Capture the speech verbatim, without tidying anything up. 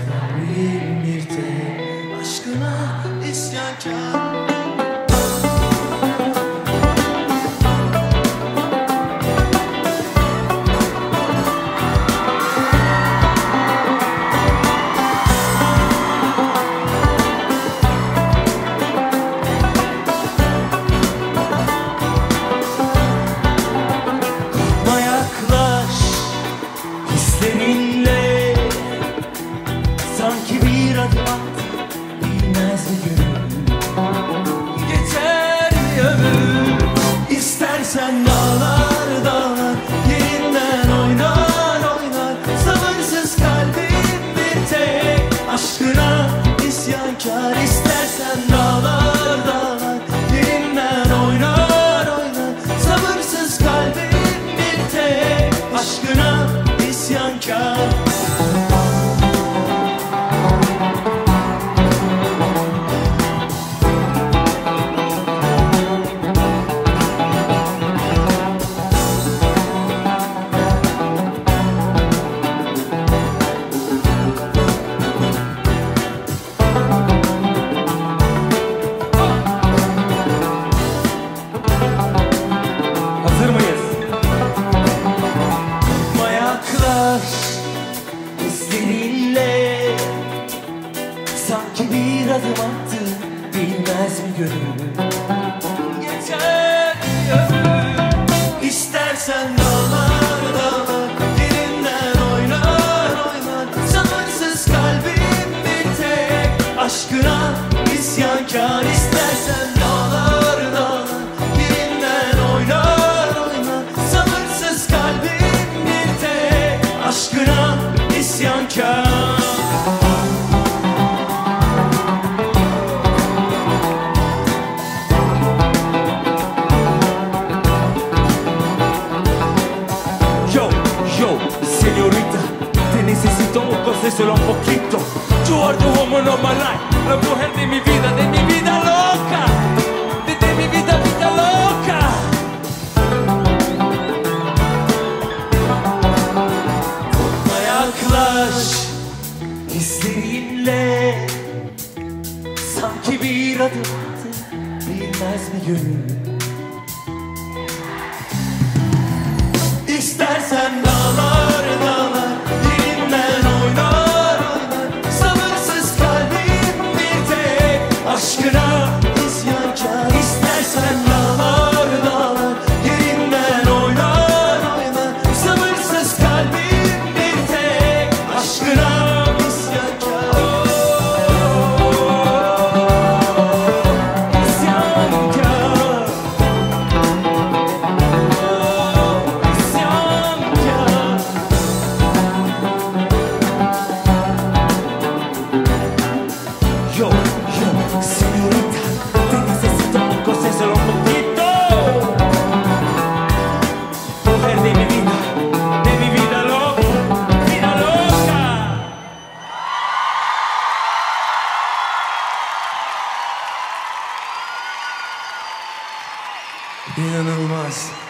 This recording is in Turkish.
kalbim bir tek aşkına isyankar. Seninle sanki bir adım at, bilmez mi gönül? Geçer bir ömür. İstersen dağlar dağlar yerinden oynar oynar. Sabırsız kalbim bir tek aşkına isyankar. İstersen dağlar dağlar yerinden oynar oynar. Sabırsız kalbim bir tek aşkına isyankar. Hazır mıyız? Mayaklar izlerinle sanki bir adım attı, bilmez mi gönül? Geçer bir ömür. İstersen dağlar dağlar yerinden oynar oynar. Sabırsız kalbim bir tek aşkına isyankar. İstersen dağlar dağlar yerinden oynar oynar. Sabırsız kalbim bir tek aşkına isyankar. Yo, yo, señorita, te necesito un consejo un poquito. You are the woman of my life, la mujer de mi vida, de mi vida loca, de, de mi vida, vida loca. Yaklaş hislerinle sanki bir adım attı, bilmez mi gönül? İstersen dağlar dağlar yerinden oynar oynar. Sabırsız kalbim bir tek aşkına isyankar. İstersen dağlar dağlar yerinden oynar oynar. Sabırsız kalbim bir tek aşkına isyankar. İsyankar. Yo, yo, señorita, te necesito un consejo un poquito. Mujer de mi vida, de mi vida loca, vida loca. İnanılmaz.